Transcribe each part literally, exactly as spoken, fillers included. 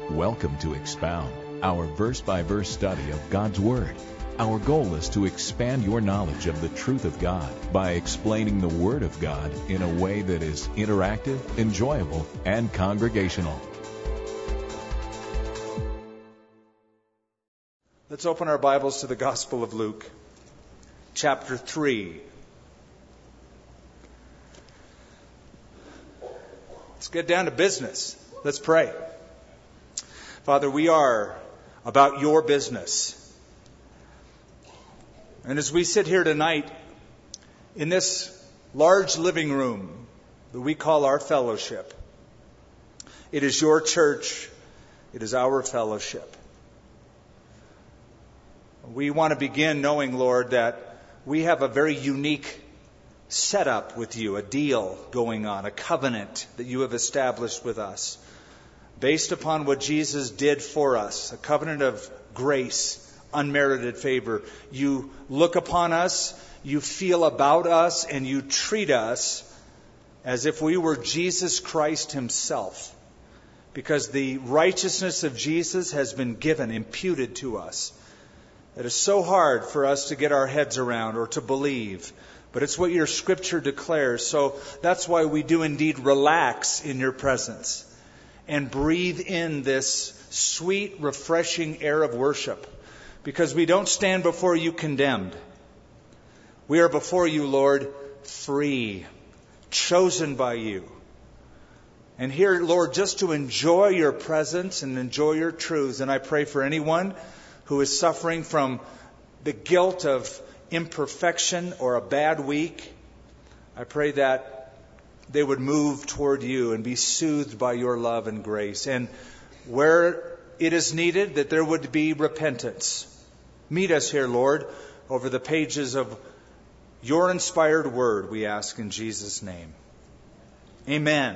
Welcome to Expound, our verse-by-verse study of God's Word. Our goal is to expand your knowledge of the truth of God by explaining the Word of God in a way that is interactive, enjoyable, and congregational. Let's open our Bibles to the Gospel of Luke, chapter three. Let's get down to business. Let's pray. Father, we are about your business. And as we sit here tonight in this large living room that we call our fellowship, it is your church, it is our fellowship. We want to begin knowing, Lord, that we have a very unique setup with you, a deal going on, a covenant that you have established with us based upon what Jesus did for us, a covenant of grace, unmerited favor. You look upon us, you feel about us, and you treat us as if we were Jesus Christ himself, because the righteousness of Jesus has been given, imputed to us. It is so hard for us to get our heads around or to believe, but it's what your Scripture declares. So that's why we do indeed relax in your presence and breathe in this sweet, refreshing air of worship, because we don't stand before you condemned. We are before you, Lord, free, chosen by you. And here, Lord, just to enjoy your presence and enjoy your truths. And I pray for anyone who is suffering from the guilt of imperfection or a bad week. I pray that they would move toward you and be soothed by your love and grace. And where it is needed, that there would be repentance. Meet us here, Lord, over the pages of your inspired word, we ask in Jesus' name. Amen.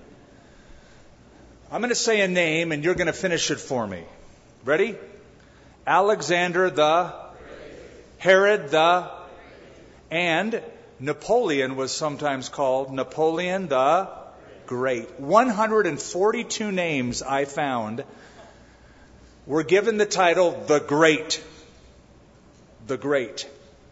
I'm going to say a name and you're going to finish it for me. Ready? Alexander the, Herod the, and Napoleon was sometimes called Napoleon the Great. one hundred forty-two names I found were given the title the Great. The Great.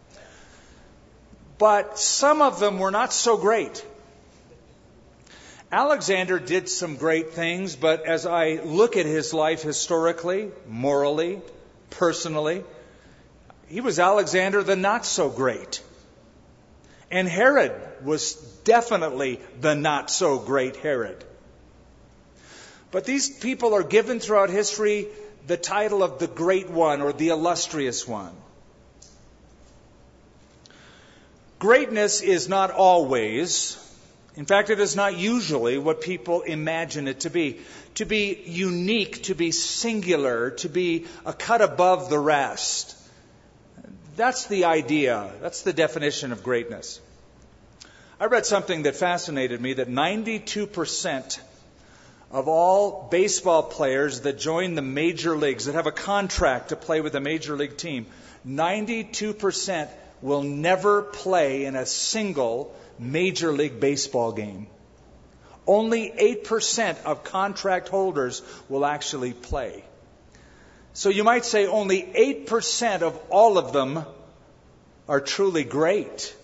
But some of them were not so great. Alexander did some great things, but as I look at his life historically, morally, personally, he was Alexander the not so great. And Herod was definitely the not so great Herod. But these people are given throughout history the title of the Great One or the Illustrious One. Greatness is not always, in fact, it is not usually what people imagine it to be. To be unique, to be singular, to be a cut above the rest. That's the idea. That's the definition of greatness. I read something that fascinated me, that ninety-two percent of all baseball players that join the major leagues, that have a contract to play with a major league team, ninety-two percent will never play in a single major league baseball game. Only eight percent of contract holders will actually play. So you might say only eight percent of all of them are truly great.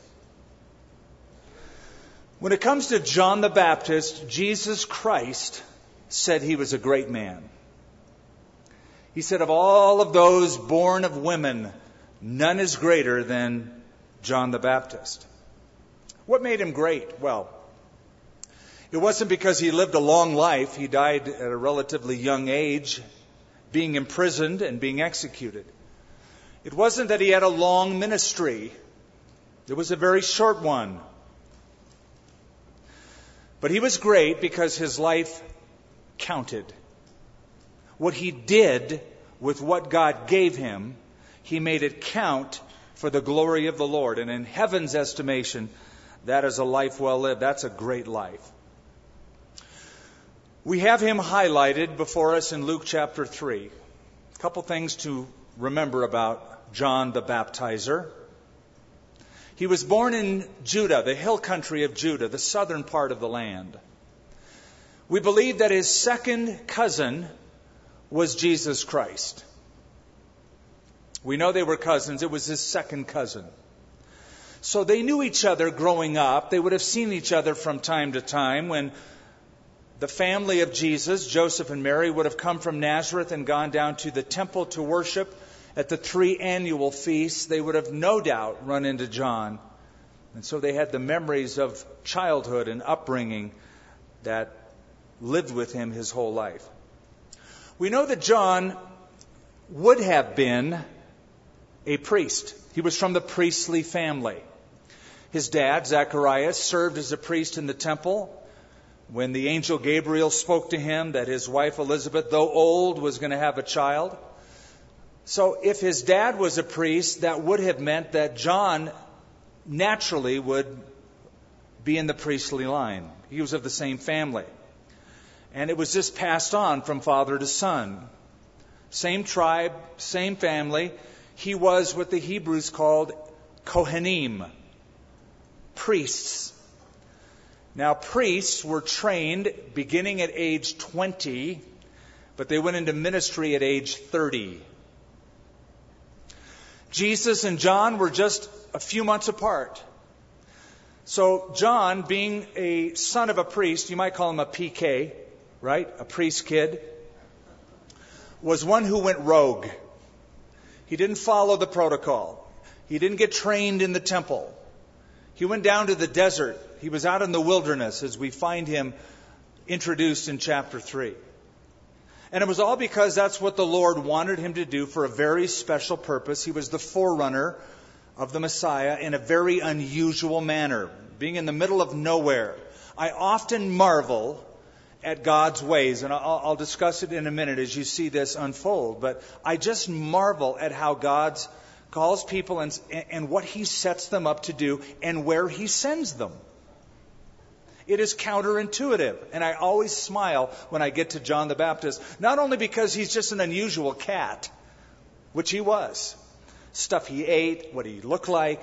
When it comes to John the Baptist, Jesus Christ said he was a great man. He said, of all of those born of women, none is greater than John the Baptist. What made him great? Well, it wasn't because he lived a long life. He died at a relatively young age, being imprisoned and being executed. It wasn't that he had a long ministry. It was a very short one. But he was great because his life counted. What he did with what God gave him, he made it count for the glory of the Lord. And in heaven's estimation, that is a life well lived. That's a great life. We have him highlighted before us in Luke chapter three. A couple things to remember about John the Baptizer. He was born in Judah, the hill country of Judah, the southern part of the land. We believe that his second cousin was Jesus Christ. We know they were cousins. It was his second cousin. So they knew each other growing up. They would have seen each other from time to time when the family of Jesus, Joseph and Mary, would have come from Nazareth and gone down to the temple to worship at the three annual feasts. They would have no doubt run into John. And so they had the memories of childhood and upbringing that lived with him his whole life. We know that John would have been a priest. He was from the priestly family. His dad, Zacharias, served as a priest in the temple. When the angel Gabriel spoke to him that his wife Elizabeth, though old, was going to have a child. So if his dad was a priest, that would have meant that John naturally would be in the priestly line. He was of the same family. And it was just passed on from father to son. Same tribe, same family. He was what the Hebrews called Kohanim, priests. Now, priests were trained beginning at age twenty, but they went into ministry at age thirty. Jesus and John were just a few months apart. So John, being a son of a priest, you might call him a P K, right? A priest kid, was one who went rogue. He didn't follow the protocol. He didn't get trained in the temple. He went down to the desert. He was out in the wilderness as we find him introduced in chapter three. And it was all because that's what the Lord wanted him to do for a very special purpose. He was the forerunner of the Messiah in a very unusual manner, being in the middle of nowhere. I often marvel at God's ways, and I'll, I'll discuss it in a minute as you see this unfold, but I just marvel at how God calls people and, and what he sets them up to do and where he sends them. It is counterintuitive, and I always smile when I get to John the Baptist, not only because he's just an unusual cat, which he was, stuff he ate, what he looked like.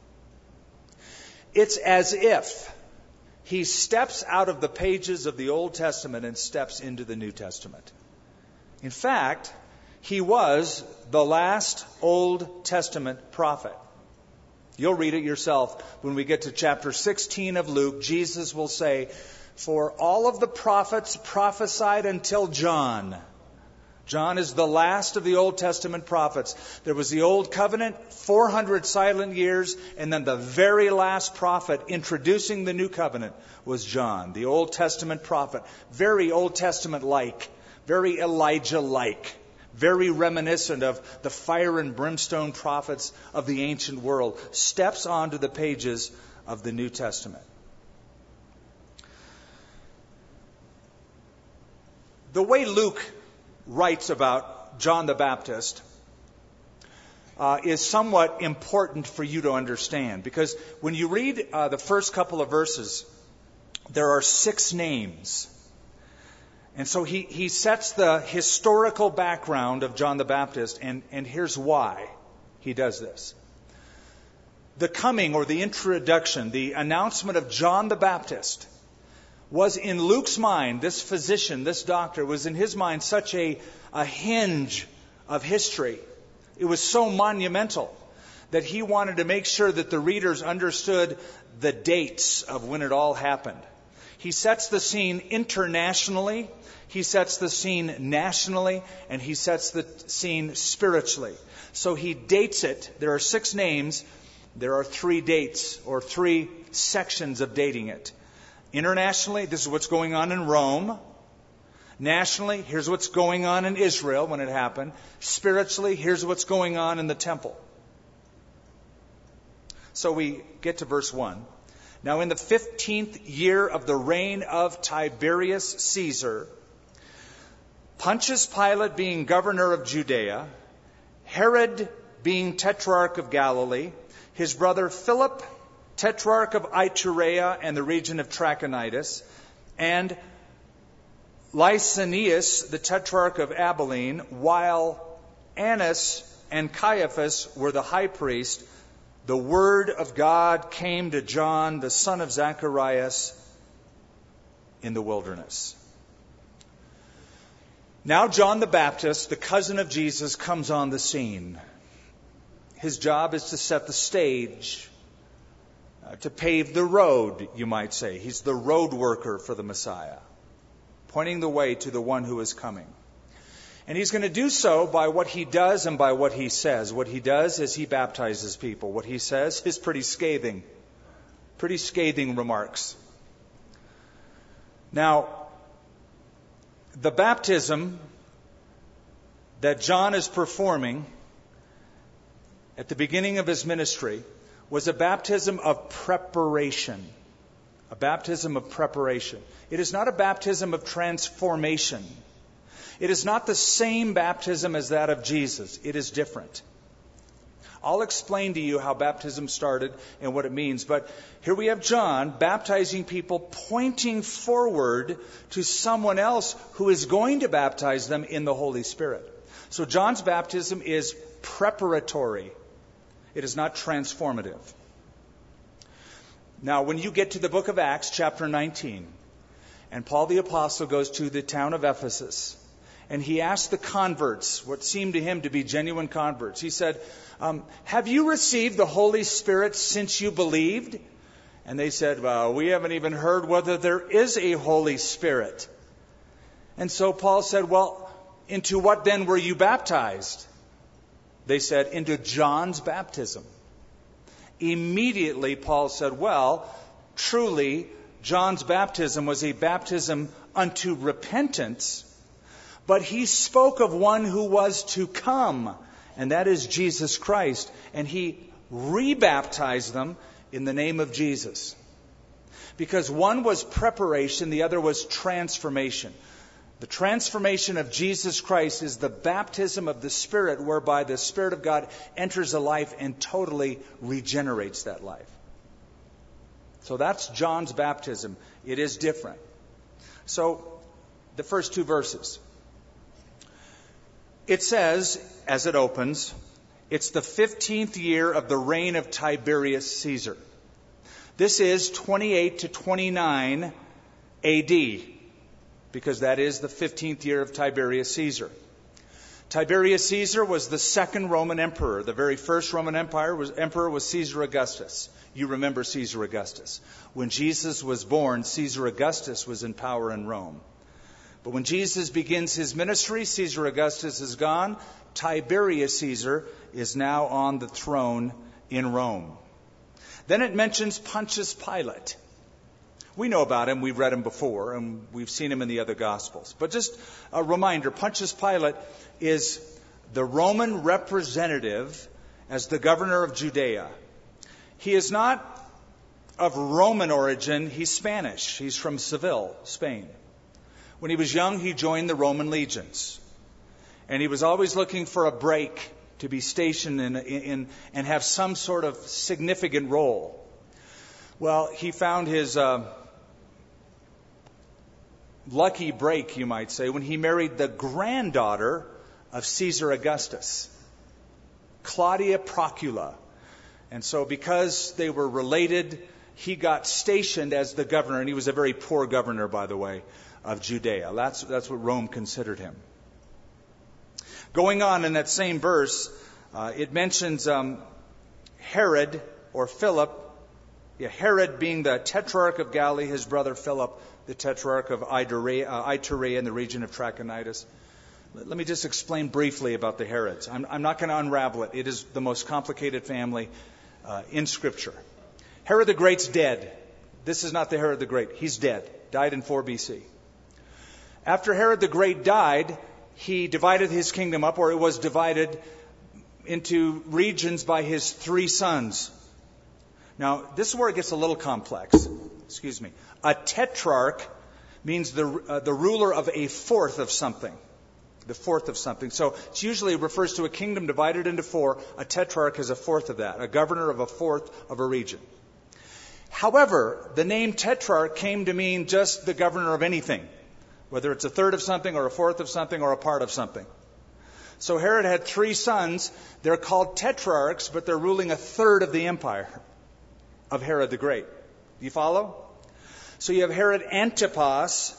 It's as if he steps out of the pages of the Old Testament and steps into the New Testament. In fact, he was the last Old Testament prophet. You'll read it yourself when we get to chapter sixteen of Luke. Jesus will say, "For all of the prophets prophesied until John." John is the last of the Old Testament prophets. There was the Old Covenant, four hundred silent years, and then the very last prophet introducing the New Covenant was John, the Old Testament prophet. Very Old Testament-like, very Elijah-like, very reminiscent of the fire and brimstone prophets of the ancient world. Steps onto the pages of the New Testament. The way Luke writes about John the Baptist uh, is somewhat important for you to understand, because when you read uh, the first couple of verses, there are six names. And so he, he sets the historical background of John the Baptist, and, and here's why he does this. The coming or the introduction, the announcement of John the Baptist was in Luke's mind, this physician, this doctor, was in his mind such a, a hinge of history. It was so monumental that he wanted to make sure that the readers understood the dates of when it all happened. He sets the scene internationally, he sets the scene nationally, and he sets the scene spiritually. So he dates it. There are six names. There are three dates or three sections of dating it. Internationally, this is what's going on in Rome. Nationally, here's what's going on in Israel when it happened. Spiritually, here's what's going on in the temple. So we get to verse one. Now in the fifteenth year of the reign of Tiberius Caesar, Pontius Pilate being governor of Judea, Herod being tetrarch of Galilee, his brother Philip, tetrarch of Iturea and the region of Trachonitis, and Lysanias, the tetrarch of Abilene, while Annas and Caiaphas were the high priest, the word of God came to John, the son of Zacharias, in the wilderness. Now John the Baptist, the cousin of Jesus, comes on the scene. His job is to set the stage, uh, to pave the road, you might say. He's the road worker for the Messiah, pointing the way to the one who is coming. And he's going to do so by what he does and by what he says. What he does is he baptizes people. What he says is pretty scathing, pretty scathing remarks. Now, the baptism that John is performing at the beginning of his ministry was a baptism of preparation. A baptism of preparation. It is not a baptism of transformation. It is not the same baptism as that of Jesus. It is different. I'll explain to you how baptism started and what it means. But here we have John baptizing people, pointing forward to someone else who is going to baptize them in the Holy Spirit. So John's baptism is preparatory. It is not transformative. Now, when you get to the book of Acts, chapter nineteen, and Paul the Apostle goes to the town of Ephesus, and he asked the converts, what seemed to him to be genuine converts, he said, um, have you received the Holy Spirit since you believed? And they said, well, we haven't even heard whether there is a Holy Spirit. And so Paul said, well, into what then were you baptized? They said, into John's baptism. Immediately Paul said, well, truly, John's baptism was a baptism unto repentance, but he spoke of one who was to come, and that is Jesus Christ. And he rebaptized them in the name of Jesus. Because one was preparation, the other was transformation. The transformation of Jesus Christ is the baptism of the Spirit, whereby the Spirit of God enters a life and totally regenerates that life. So that's John's baptism. It is different. So, the first two verses. It says, as it opens, it's the fifteenth year of the reign of Tiberius Caesar. This is twenty-eight to twenty-nine A D, because that is the fifteenth year of Tiberius Caesar. Tiberius Caesar was the second Roman emperor. The very first Roman empire was, emperor was Caesar Augustus. You remember Caesar Augustus. When Jesus was born, Caesar Augustus was in power in Rome. But when Jesus begins his ministry, Caesar Augustus is gone. Tiberius Caesar is now on the throne in Rome. Then it mentions Pontius Pilate. We know about him. We've read him before, and we've seen him in the other Gospels. But just a reminder, Pontius Pilate is the Roman representative as the governor of Judea. He is not of Roman origin. He's Spanish. He's from Seville, Spain. When he was young, he joined the Roman legions. And he was always looking for a break to be stationed in, in and have some sort of significant role. Well, he found his uh, lucky break, you might say, when he married the granddaughter of Caesar Augustus, Claudia Procula. And so because they were related, he got stationed as the governor, and he was a very poor governor, by the way, of Judea. That's, that's what Rome considered him. Going on in that same verse, uh, it mentions um, Herod or Philip, yeah, Herod being the tetrarch of Galilee, his brother Philip, the tetrarch of Iturea, uh, Iturea in the region of Trachonitis. Let, let me just explain briefly about the Herods. I'm, I'm not going to unravel it. It is the most complicated family uh, in Scripture. Herod the Great's dead. This is not the Herod the Great. He's dead. Died in four B C. After Herod the Great died, he divided his kingdom up, or it was divided into regions by his three sons. Now, this is where it gets a little complex. Excuse me. A tetrarch means the uh, the ruler of a fourth of something. The fourth of something. So it usually refers to a kingdom divided into four. A tetrarch is a fourth of that. A governor of a fourth of a region. However, the name tetrarch came to mean just the governor of anything. Whether it's a third of something or a fourth of something or a part of something. So Herod had three sons. They're called tetrarchs, but they're ruling a third of the empire of Herod the Great. Do you follow? So you have Herod Antipas,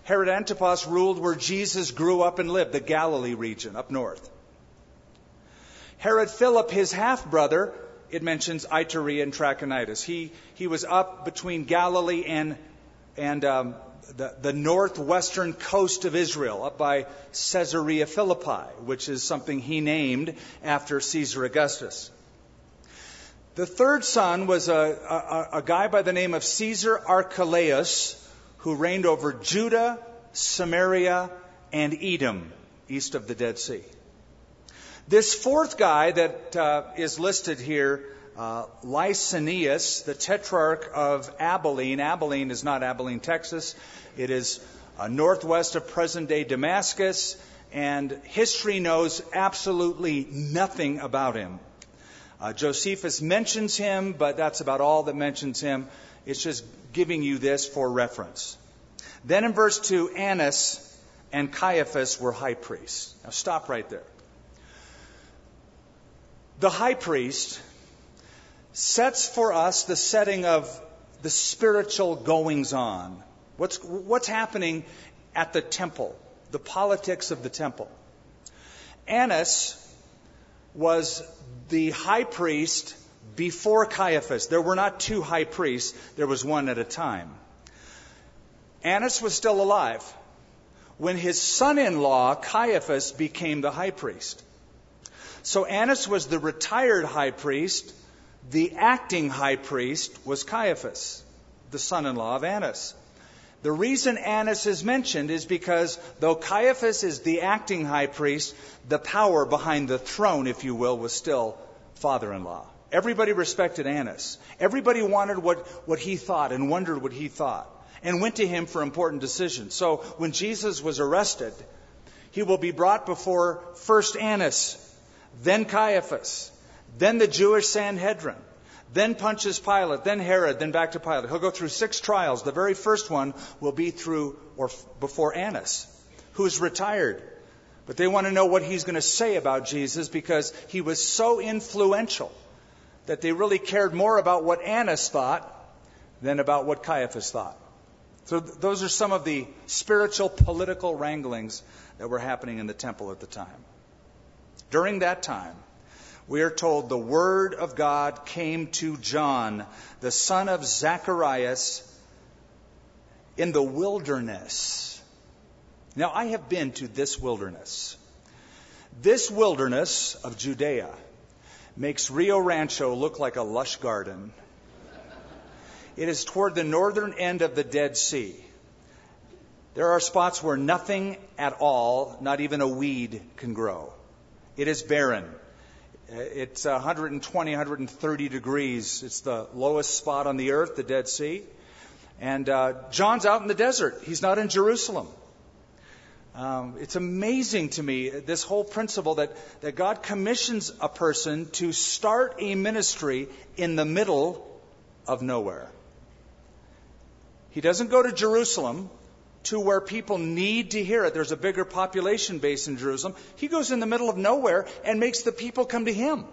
Herod Antipas ruled where Jesus grew up and lived, the Galilee region up north. Herod Philip, his half-brother, it mentions Iturea and Trachonitis. He he was up between Galilee and and um, the, the northwestern coast of Israel, up by Caesarea Philippi, which is something he named after Caesar Augustus. The third son was a, a, a guy by the name of Caesar Archelaus, who reigned over Judah, Samaria, and Edom, east of the Dead Sea. This fourth guy that uh, is listed here, uh, Lysanias, the tetrarch of Abilene. Abilene is not Abilene, Texas. It is uh, northwest of present-day Damascus, and history knows absolutely nothing about him. Uh, Josephus mentions him, but that's about all that mentions him. It's just giving you this for reference. Then in verse two, Annas and Caiaphas were high priests. Now stop right there. The high priest sets for us the setting of the spiritual goings-on. What's, what's happening at the temple, the politics of the temple. Annas was the high priest before Caiaphas. There were not two high priests. There was one at a time. Annas was still alive when his son-in-law, Caiaphas, became the high priest. So Annas was the retired high priest. The acting high priest was Caiaphas, the son-in-law of Annas. The reason Annas is mentioned is because though Caiaphas is the acting high priest, the power behind the throne, if you will, was still father-in-law. Everybody respected Annas. Everybody wanted what, what he thought and wondered what he thought and went to him for important decisions. So when Jesus was arrested, he will be brought before first Annas, then Caiaphas, then the Jewish Sanhedrin, then Pontius Pilate, then Herod, then back to Pilate. He'll go through six trials. The very first one will be through or before Annas, who's retired. But they want to know what he's going to say about Jesus because he was so influential that they really cared more about what Annas thought than about what Caiaphas thought. So th- those are some of the spiritual, political wranglings that were happening in the temple at the time. During that time, we are told the word of God came to John, the son of Zacharias, in the wilderness. Now, I have been to this wilderness. This wilderness of Judea makes Rio Rancho look like a lush garden. It is toward the northern end of the Dead Sea. There are spots where nothing at all, not even a weed, can grow. It is barren. It's one hundred twenty, one hundred thirty degrees. It's the lowest spot on the earth, the Dead Sea. And uh, John's out in the desert. He's not in Jerusalem. Um, it's amazing to me, this whole principle that, that God commissions a person to start a ministry in the middle of nowhere. He doesn't go to Jerusalem, to where people need to hear it. There's a bigger population base in Jerusalem. He goes in the middle of nowhere and makes the people come to him.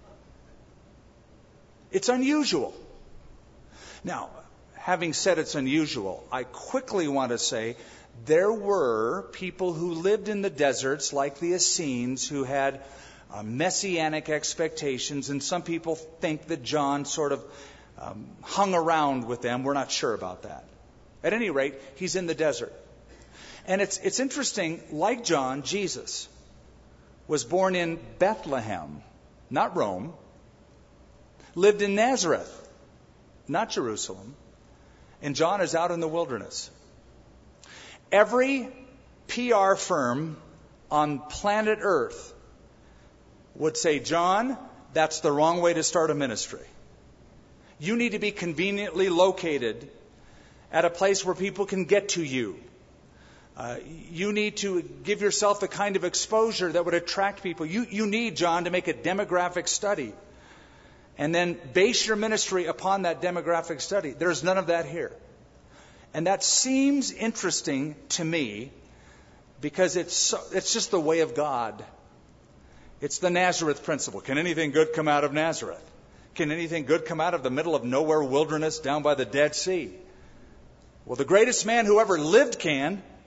It's unusual. Now, having said it's unusual, I quickly want to say there were people who lived in the deserts like the Essenes who had uh, messianic expectations, and some people think that John sort of um, hung around with them. We're not sure about that. At any rate, he's in the desert. And it's it's interesting, like John, Jesus was born in Bethlehem, not Rome, lived in Nazareth, not Jerusalem, and John is out in the wilderness. Every P R firm on planet Earth would say, John, that's the wrong way to start a ministry. You need to be conveniently located at a place where people can get to you. Uh, you need to give yourself the kind of exposure that would attract people. You, you need, John, to make a demographic study and then base your ministry upon that demographic study. There's none of that here. And that seems interesting to me because it's so, it's just the way of God. It's the Nazareth principle. Can anything good come out of Nazareth? Can anything good come out of the middle of nowhere wilderness down by the Dead Sea? Well, the greatest man who ever lived can.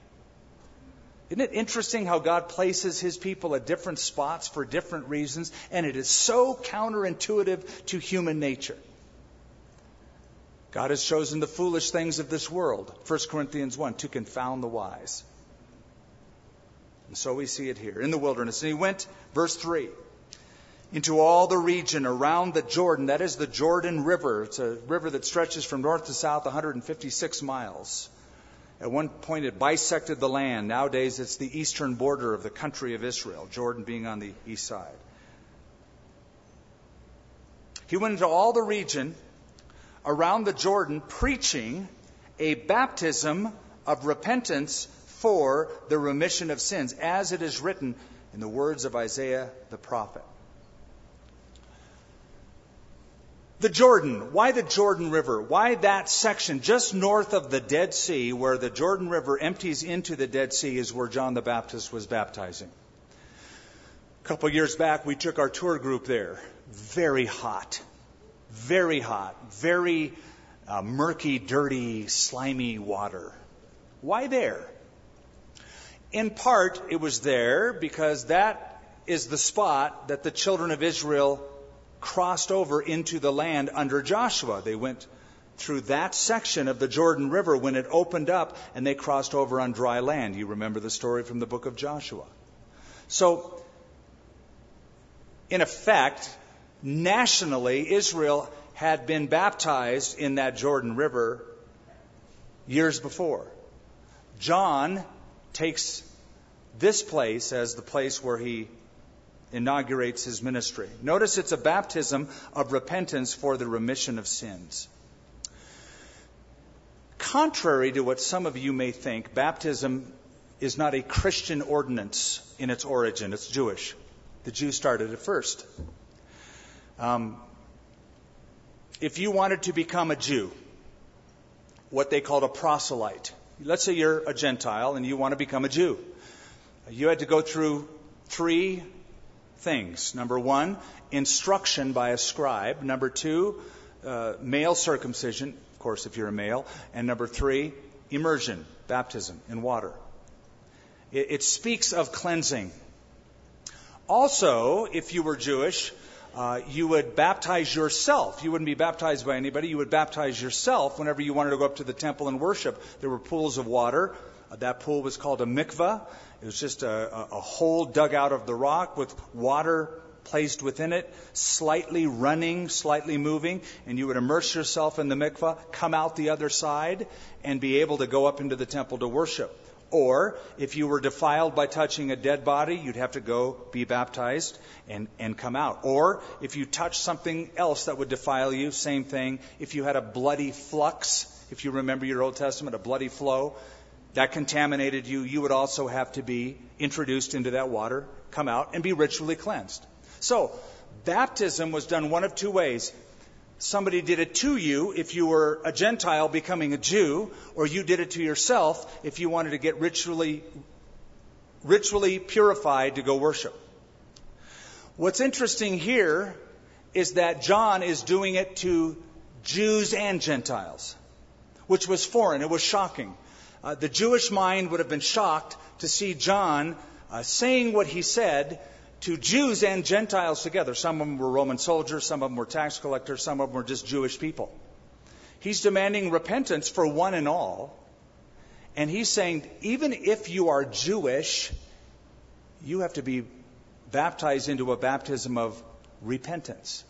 Isn't it interesting how God places his people at different spots for different reasons? And it is so counterintuitive to human nature. God has chosen the foolish things of this world, First Corinthians one, to confound the wise. And so we see it here in the wilderness. And he went, verse three, into all the region around the Jordan. That is the Jordan River. It's a river that stretches from north to south one hundred fifty-six miles. At one point it bisected the land. Nowadays it's the eastern border of the country of Israel, Jordan being on the east side. He went into all the region around the Jordan preaching a baptism of repentance for the remission of sins, as it is written in the words of Isaiah the prophet. The Jordan. Why the Jordan River? Why that section just north of the Dead Sea, where the Jordan River empties into the Dead Sea, is where John the Baptist was baptizing. A couple years back, we took our tour group there. Very hot. Very hot. Very uh, murky, dirty, slimy water. Why there? In part, it was there because that is the spot that the children of Israel crossed over into the land under Joshua. They went through that section of the Jordan River when it opened up, and they crossed over on dry land. You remember the story from the book of Joshua. So, in effect, nationally, Israel had been baptized in that Jordan River years before. John takes this place as the place where he inaugurates his ministry. Notice it's a baptism of repentance for the remission of sins. Contrary to what some of you may think, baptism is not a Christian ordinance in its origin. It's Jewish. The Jews started it first. Um, if you wanted to become a Jew, what they called a proselyte, let's say you're a Gentile and you want to become a Jew, you had to go through three things. Number one, instruction by a scribe. Number two, uh, male circumcision, of course, if you're a male. And number three, immersion, baptism in water. It, it speaks of cleansing. Also, if you were Jewish, uh, you would baptize yourself. You wouldn't be baptized by anybody. You would baptize yourself whenever you wanted to go up to the temple and worship. There were pools of water. Uh, that pool was called a mikvah. It was just a, a, a hole dug out of the rock with water placed within it, slightly running, slightly moving, and you would immerse yourself in the mikvah, come out the other side, and be able to go up into the temple to worship. Or, if you were defiled by touching a dead body, you'd have to go be baptized and, and come out. Or, if you touched something else that would defile you, same thing. If you had a bloody flux, if you remember your Old Testament, a bloody flow, that contaminated you, you would also have to be introduced into that water, come out, and be ritually cleansed. So, baptism was done one of two ways. Somebody did it to you if you were a Gentile becoming a Jew, or you did it to yourself if you wanted to get ritually, ritually purified to go worship. What's interesting here is that John is doing it to Jews and Gentiles, which was foreign. It was shocking. Uh, the Jewish mind would have been shocked to see John uh, saying what he said to Jews and Gentiles together. Some of them were Roman soldiers, some of them were tax collectors, some of them were just Jewish people. He's demanding repentance for one and all. And he's saying, even if you are Jewish, you have to be baptized into a baptism of repentance.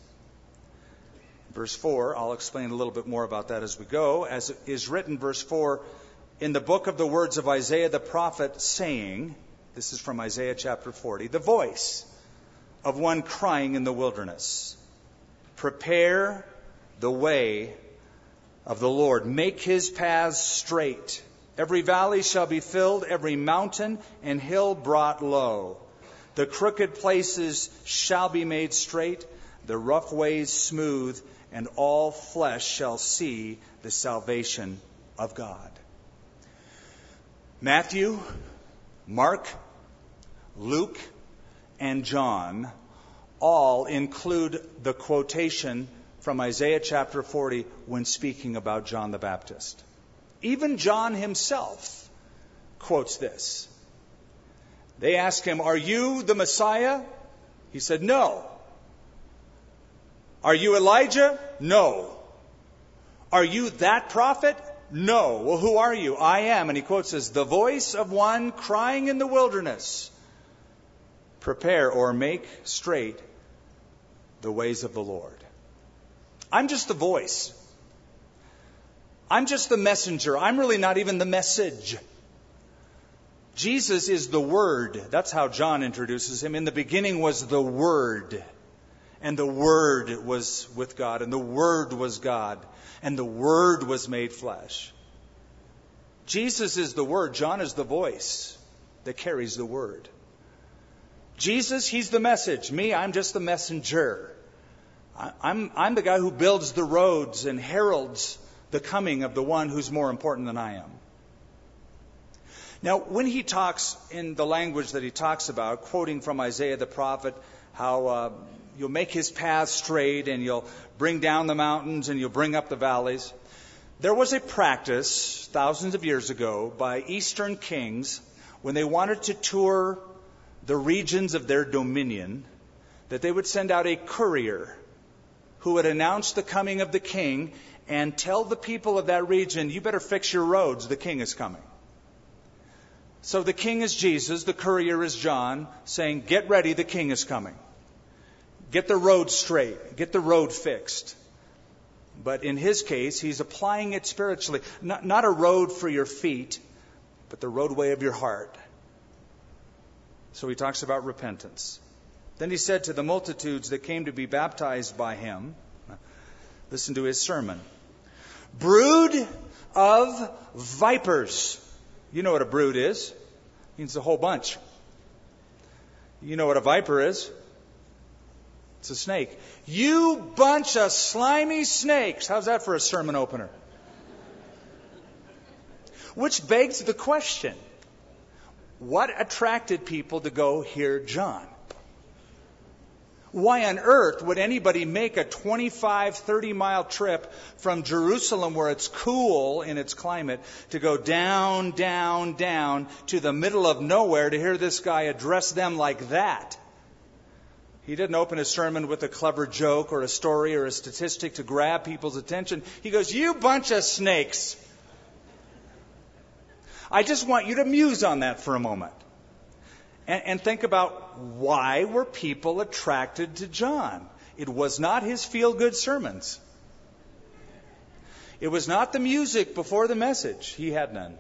Verse four, I'll explain a little bit more about that as we go. As is written, verse four, in the book of the words of Isaiah the prophet, saying, this is from Isaiah chapter forty, the voice of one crying in the wilderness, prepare the way of the Lord, make his paths straight. Every valley shall be filled, every mountain and hill brought low. The crooked places shall be made straight, the rough ways smooth, and all flesh shall see the salvation of God. Matthew, Mark, Luke, and John all include the quotation from Isaiah chapter forty when speaking about John the Baptist. Even John himself quotes this. They asked him, "Are you the Messiah?" He said, "No." "Are you Elijah?" "No." "Are you that prophet?" "No." "Well, who are you?" "I am." And he quotes as the voice of one crying in the wilderness, "Prepare or make straight the ways of the Lord." I'm just the voice. I'm just the messenger. I'm really not even the message. Jesus is the Word. That's how John introduces him. In the beginning was the Word. And the Word was with God. And the Word was God. And the Word was made flesh. Jesus is the Word. John is the voice that carries the Word. Jesus, He's the message. Me, I'm just the messenger. I'm, I'm the guy who builds the roads and heralds the coming of the one who's more important than I am. Now, when he talks in the language that he talks about, quoting from Isaiah the prophet, how uh, you'll make his paths straight and you'll bring down the mountains and you'll bring up the valleys. There was a practice thousands of years ago by Eastern kings when they wanted to tour the regions of their dominion, that they would send out a courier who would announce the coming of the king and tell the people of that region, "You better fix your roads, the king is coming." So the king is Jesus, the courier is John, saying, "Get ready, the king is coming. Get the road straight, get the road fixed." But in his case, he's applying it spiritually. Not, not a road for your feet, but the roadway of your heart. So he talks about repentance. Then he said to the multitudes that came to be baptized by him, listen to his sermon, "Brood of vipers." You know what a brood is. It means a whole bunch. You know what a viper is. It's a snake. "You bunch of slimy snakes." How's that for a sermon opener? Which begs the question, what attracted people to go hear John? Why on earth would anybody make a twenty-five, thirty mile trip from Jerusalem, where it's cool in its climate, to go down, down, down to the middle of nowhere to hear this guy address them like that? He didn't open his sermon with a clever joke or a story or a statistic to grab people's attention. He goes, "You bunch of snakes." I just want you to muse on that for a moment. And, and think about, why were people attracted to John? It was not his feel-good sermons. It was not the music before the message. He had none.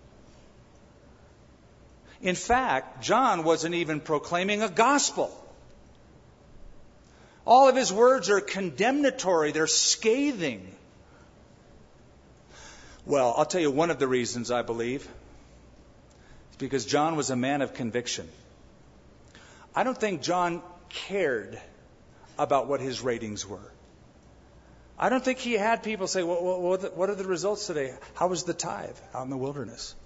In fact, John wasn't even proclaiming a gospel. All of his words are condemnatory. They're scathing. Well, I'll tell you one of the reasons, I believe. It's because John was a man of conviction. I don't think John cared about what his ratings were. I don't think he had people say, well, what are the results today? How was the tithe out in the wilderness?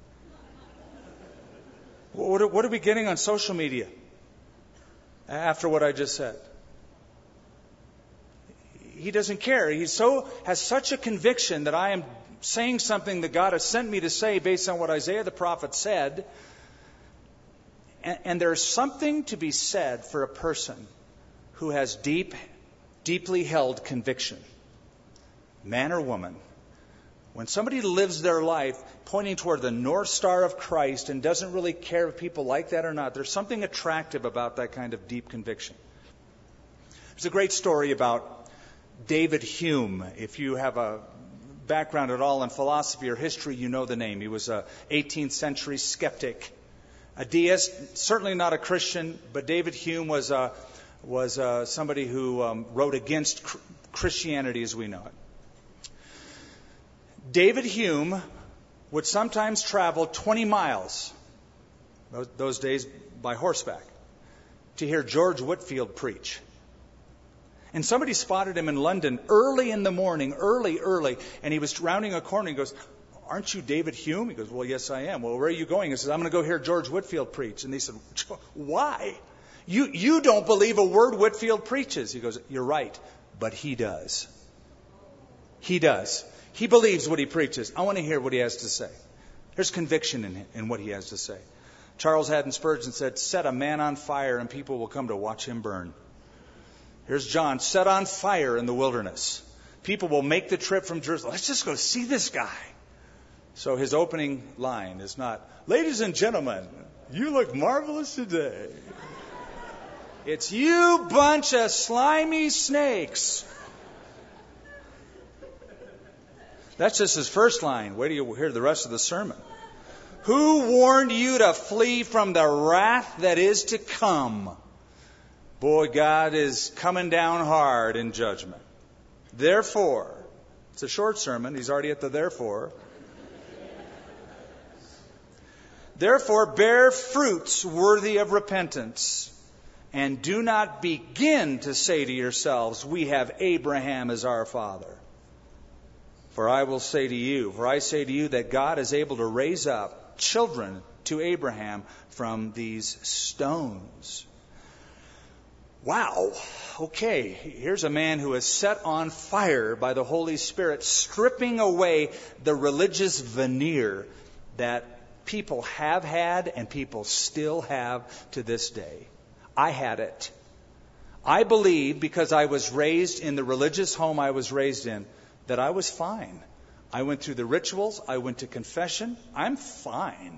What are we getting on social media after what I just said? He doesn't care. He so has such a conviction that I am saying something that God has sent me to say based on what Isaiah the prophet said. And, and there's something to be said for a person who has deep, deeply held conviction, man or woman. When somebody lives their life pointing toward the North Star of Christ and doesn't really care if people like that or not, there's something attractive about that kind of deep conviction. There's a great story about David Hume. If you have a background at all in philosophy or history, you know the name. He was a eighteenth century skeptic, a deist, certainly not a Christian, but David Hume was a, was a, somebody who um, wrote against cr- Christianity as we know it. David Hume would sometimes travel twenty miles, those, those days by horseback, to hear George Whitefield preach. And somebody spotted him in London early in the morning, early, early, and he was rounding a corner. He goes, "Aren't you David Hume?" He goes, "Well, yes, I am." "Well, where are you going?" He says, "I'm going to go hear George Whitefield preach." And they said, "Why? You, you don't believe a word Whitefield preaches." He goes, "You're right, but he does. He does. He believes what he preaches. I want to hear what he has to say." There's conviction in, in what he has to say. Charles Haddon Spurgeon said, set a man on fire and people will come to watch him burn. Here's John, set on fire in the wilderness. People will make the trip from Jerusalem. Let's just go see this guy. So his opening line is not, ladies and gentlemen, you look marvelous today. It's you bunch of slimy snakes. That's just his first line. Wait till you hear the rest of the sermon. Who warned you to flee from the wrath that is to come? Boy, God is coming down hard in judgment. Therefore, it's a short sermon. He's already at the therefore. Therefore, bear fruits worthy of repentance. And do not begin to say to yourselves, we have Abraham as our father. For I will say to you, for I say to you that God is able to raise up children to Abraham from these stones. Wow. Okay, here's a man who is set on fire by the Holy Spirit, stripping away the religious veneer that people have had and people still have to this day. I had it. I believe, because I was raised in the religious home I was raised in, that I was fine. I went through the rituals. I went to confession. I'm fine.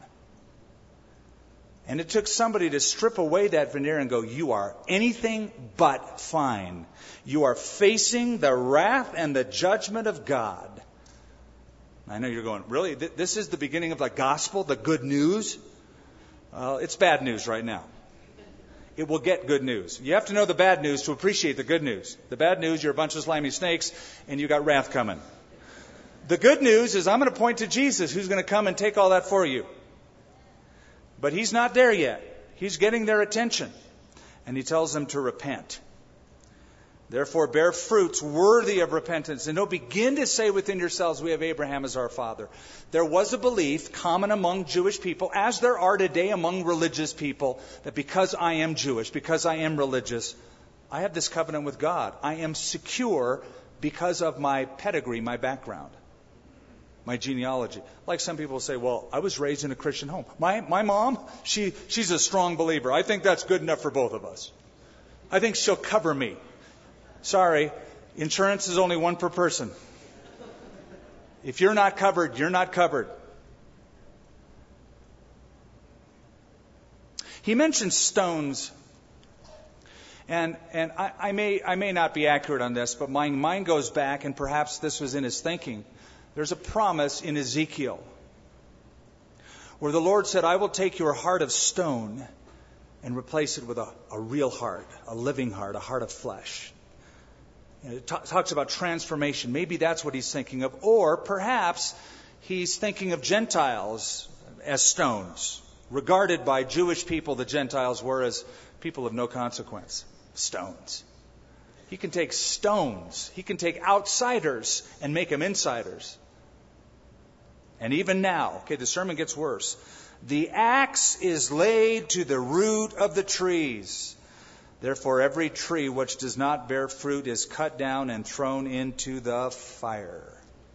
And it took somebody to strip away that veneer and go, you are anything but fine. You are facing the wrath and the judgment of God. I know you're going, really? This is the beginning of the gospel, the good news? Well, it's bad news right now. It will get good news. You have to know the bad news to appreciate the good news. The bad news, you're a bunch of slimy snakes and you got wrath coming. The good news is I'm going to point to Jesus, who's going to come and take all that for you. But he's not there yet. He's getting their attention. And he tells them to repent. Therefore, bear fruits worthy of repentance. And don't begin to say within yourselves, we have Abraham as our father. There was a belief common among Jewish people, as there are today among religious people, that because I am Jewish, because I am religious, I have this covenant with God. I am secure because of my pedigree, my background, my genealogy. Like some people say, well, I was raised in a Christian home. My my mom, she she's a strong believer. I think that's good enough for both of us. I think she'll cover me. Sorry, insurance is only one per person. If you're not covered, you're not covered. He mentions stones. And and I, I may I may not be accurate on this, but my mind goes back, and perhaps this was in his thinking. There's a promise in Ezekiel where the Lord said, I will take your heart of stone and replace it with a, a real heart, a living heart, a heart of flesh. It t- talks about transformation. Maybe that's what he's thinking of. Or perhaps he's thinking of Gentiles as stones. Regarded by Jewish people, the Gentiles were as people of no consequence. Stones. He can take stones. He can take outsiders and make them insiders. And even now, okay, the sermon gets worse. The axe is laid to the root of the trees. Therefore, every tree which does not bear fruit is cut down and thrown into the fire.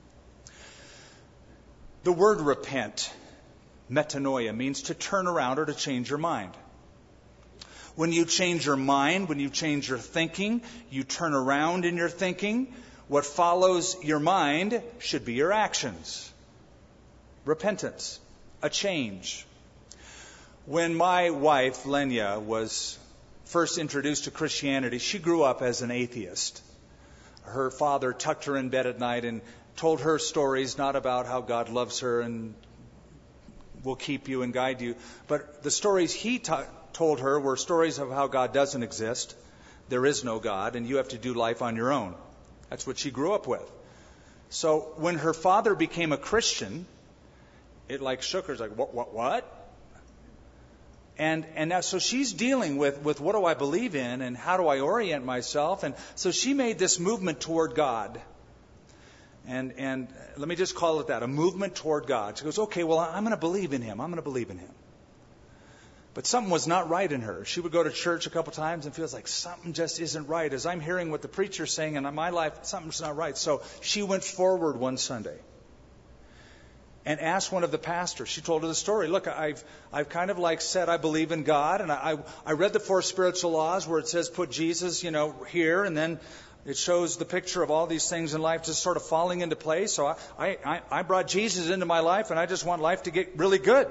The word repent, metanoia, means to turn around or to change your mind. When you change your mind, when you change your thinking, you turn around in your thinking. What follows your mind should be your actions. Repentance, a change. When my wife, Lenya, was first introduced to Christianity, she grew up as an atheist. Her father tucked her in bed at night and told her stories, not about how God loves her and will keep you and guide you, but the stories he t- told her were stories of how God doesn't exist, there is no God, and you have to do life on your own. That's what she grew up with. So when her father became a Christian, it like shook her. It's like, what, what, what? And and now, so she's dealing with, with what do I believe in and how do I orient myself? And so she made this movement toward God. And and let me just call it that, a movement toward God. She goes, okay, well, I'm going to believe in Him. I'm going to believe in Him. But something was not right in her. She would go to church a couple times and feels like something just isn't right. As I'm hearing what the preacher's saying, and in my life, something's not right. So she went forward one Sunday. and asked one of the pastors. She told her the story. Look, I've I've kind of like said I believe in God, and I I read the four spiritual laws where it says put Jesus, you know, here, and then it shows the picture of all these things in life just sort of falling into place. So I I, I brought Jesus into my life, and I just want life to get really good.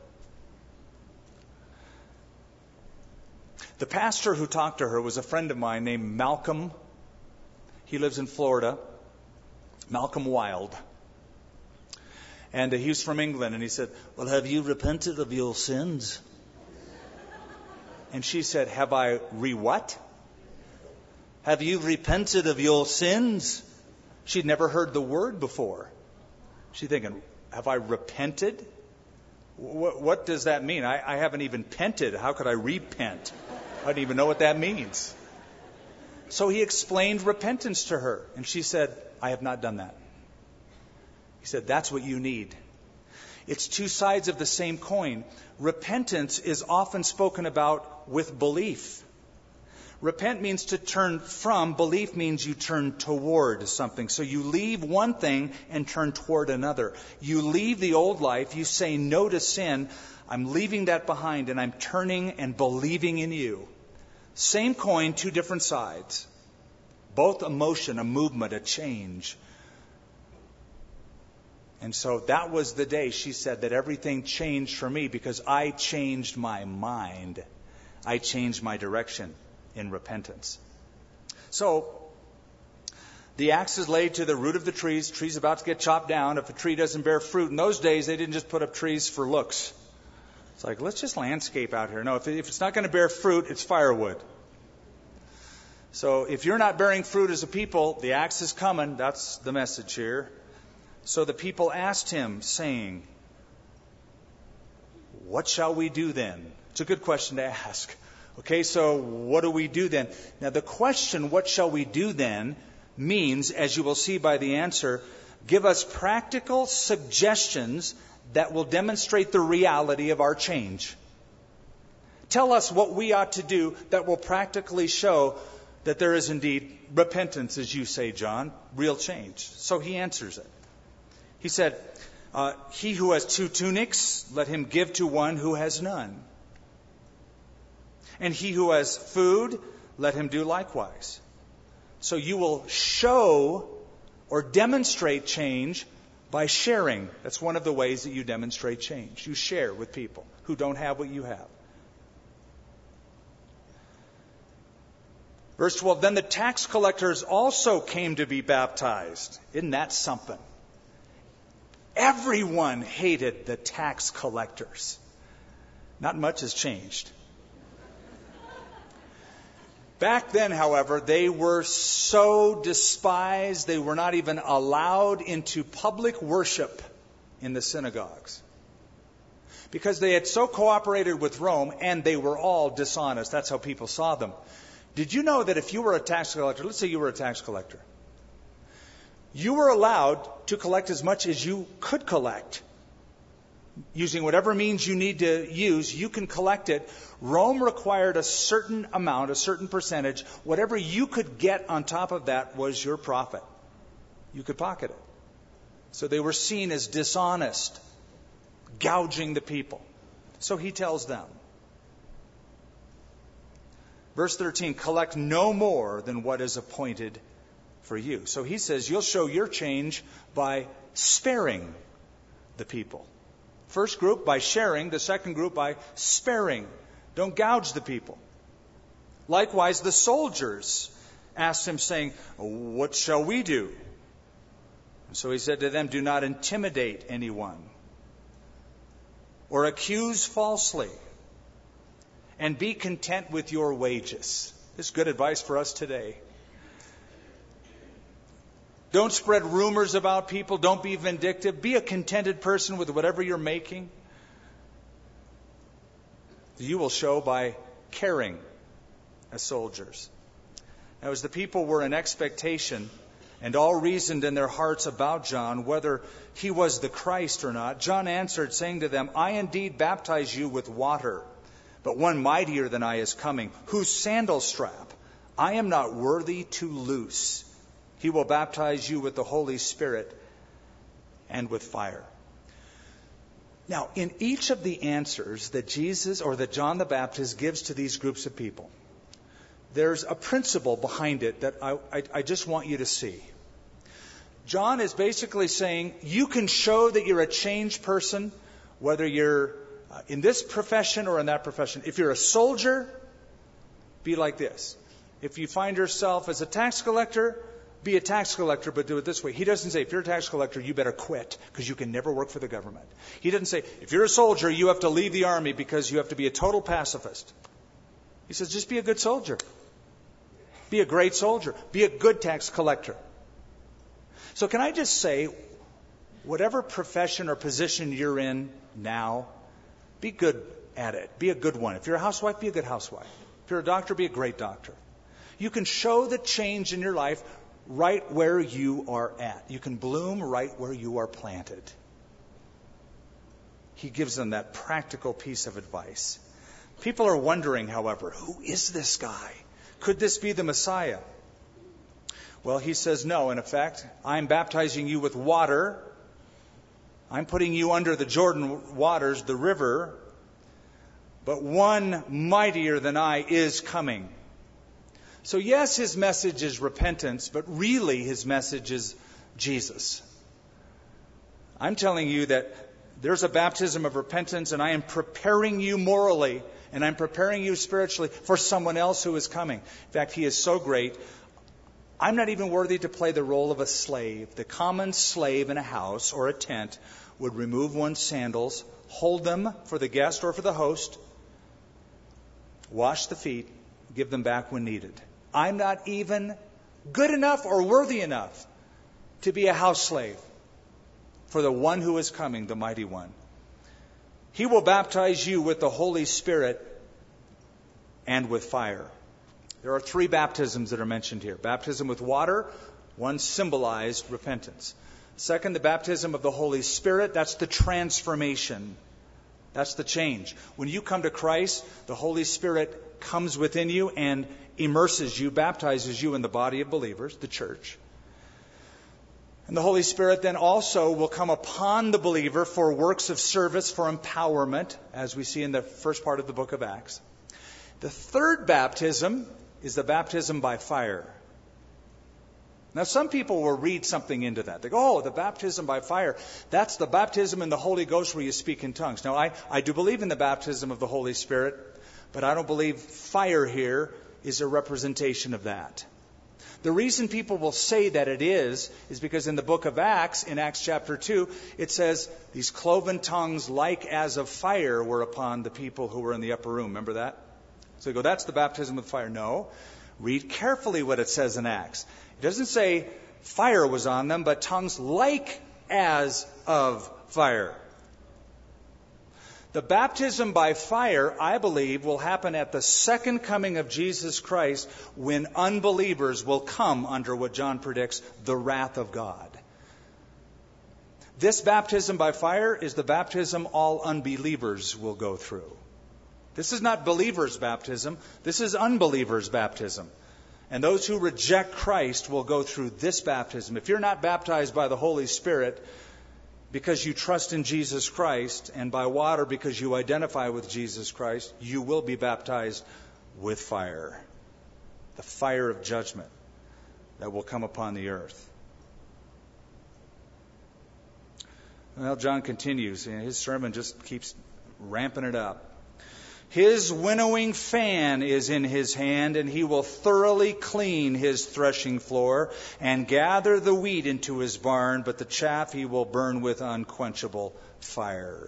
The pastor who talked to her was a friend of mine named Malcolm. He lives in Florida. Malcolm Wild. And uh, he was from England, and he said, well, have you repented of your sins? And she said, have I re-what? Have you repented of your sins? She'd never heard the word before. She's thinking, have I repented? What, what does that mean? I, I haven't even pented. How could I repent? I don't even know what that means. So he explained repentance to her, and she said, I have not done that. He said, that's what you need. It's two sides of the same coin. Repentance is often spoken about with belief. Repent means to turn from. Belief means you turn toward something. So you leave one thing and turn toward another. You leave the old life. You say no to sin. I'm leaving that behind, and I'm turning and believing in you. Same coin, two different sides. Both a motion, a movement, a change. And so that was the day, she said, that everything changed for me because I changed my mind. I changed my direction in repentance. So, the axe is laid to the root of the trees. Tree's about to get chopped down. If a tree doesn't bear fruit, in those days they didn't just put up trees for looks. It's like, let's just landscape out here. No, if, if it's not going to bear fruit, it's firewood. So if you're not bearing fruit as a people, the axe is coming. That's the message here. So the people asked him, saying, what shall we do then? It's a good question to ask. Okay, so what do we do then? Now the question, what shall we do then, means, as you will see by the answer, give us practical suggestions that will demonstrate the reality of our change. Tell us what we ought to do that will practically show that there is indeed repentance, as you say, John, real change. So he answers it. He said, uh, he who has two tunics, let him give to one who has none. And he who has food, let him do likewise. So you will show or demonstrate change by sharing. That's one of the ways that you demonstrate change. You share with people who don't have what you have. Verse twelve, then the tax collectors also came to be baptized. Isn't that something? Everyone hated the tax collectors. Not much has changed. Back then, however, they were so despised, they were not even allowed into public worship in the synagogues. Because they had so cooperated with Rome, and they were all dishonest. That's how people saw them. Did you know that if you were a tax collector, let's say you were a tax collector, you were allowed to collect as much as you could collect. Using whatever means you need to use, you can collect it. Rome required a certain amount, a certain percentage. Whatever you could get on top of that was your profit. You could pocket it. So they were seen as dishonest, gouging the people. So he tells them. Verse thirteen, collect no more than what is appointed for you. So he says you'll show your change by sparing the people. First group by sharing, the second group by sparing. Don't gouge the people. Likewise, the soldiers asked him, saying, what shall we do? And so he said to them, do not intimidate anyone or accuse falsely, and be content with your wages. This is good advice for us today. Don't spread rumors about people. Don't be vindictive. Be a contented person with whatever you're making. You will show by caring as soldiers. Now, as the people were in expectation and all reasoned in their hearts about John, whether he was the Christ or not, John answered, saying to them, I indeed baptize you with water, but one mightier than I is coming, whose sandal strap I am not worthy to loose. He will baptize you with the Holy Spirit and with fire. Now, in each of the answers that Jesus or that John the Baptist gives to these groups of people, there's a principle behind it that I, I, I just want you to see. John is basically saying you can show that you're a changed person, whether you're uh, in this profession or in that profession. If you're a soldier, be like this. If you find yourself as a tax collector, be a tax collector, but do it this way. He doesn't say, if you're a tax collector, you better quit because you can never work for the government. He doesn't say, if you're a soldier, you have to leave the army because you have to be a total pacifist. He says, just be a good soldier. Be a great soldier. Be a good tax collector. So can I just say, whatever profession or position you're in now, be good at it. Be a good one. If you're a housewife, be a good housewife. If you're a doctor, be a great doctor. You can show the change in your life right where you are at. You can bloom right where you are planted. He gives them that practical piece of advice. People are wondering, however, who is this guy? Could this be the Messiah? Well, he says no. In effect, I'm baptizing you with water. I'm putting you under the Jordan waters, the river. But one mightier than I is coming. So yes, his message is repentance, but really his message is Jesus. I'm telling you that there's a baptism of repentance, and I am preparing you morally, and I'm preparing you spiritually for someone else who is coming. In fact, he is so great, I'm not even worthy to play the role of a slave. The common slave in a house or a tent would remove one's sandals, hold them for the guest or for the host, wash the feet, give them back when needed. I'm not even good enough or worthy enough to be a house slave for the one who is coming, the mighty one. He will baptize you with the Holy Spirit and with fire. There are three baptisms that are mentioned here. Baptism with water, one symbolized repentance. Second, the baptism of the Holy Spirit, that's the transformation. That's the change. When you come to Christ, the Holy Spirit comes within you and immerses you, baptizes you in the body of believers, the church. And the Holy Spirit then also will come upon the believer for works of service, for empowerment, as we see in the first part of the book of Acts. The third baptism is the baptism by fire. Now, some people will read something into that. They go, oh, the baptism by fire, that's the baptism in the Holy Ghost where you speak in tongues. Now, I, I do believe in the baptism of the Holy Spirit, but I don't believe fire here is a representation of that. The reason people will say that it is, is because in the book of Acts, in Acts chapter two, it says, these cloven tongues like as of fire were upon the people who were in the upper room. Remember that? So you go, that's the baptism of fire. No. Read carefully what it says in Acts. It doesn't say fire was on them, but tongues like as of fire. The baptism by fire, I believe, will happen at the second coming of Jesus Christ when unbelievers will come under what John predicts, the wrath of God. This baptism by fire is the baptism all unbelievers will go through. This is not believers' baptism. This is unbelievers' baptism. And those who reject Christ will go through this baptism. If you're not baptized by the Holy Spirit because you trust in Jesus Christ, and by water because you identify with Jesus Christ, you will be baptized with fire. The fire of judgment that will come upon the earth. Well, John continues. His sermon just keeps ramping it up. His winnowing fan is in his hand, and he will thoroughly clean his threshing floor and gather the wheat into his barn, but the chaff he will burn with unquenchable fire.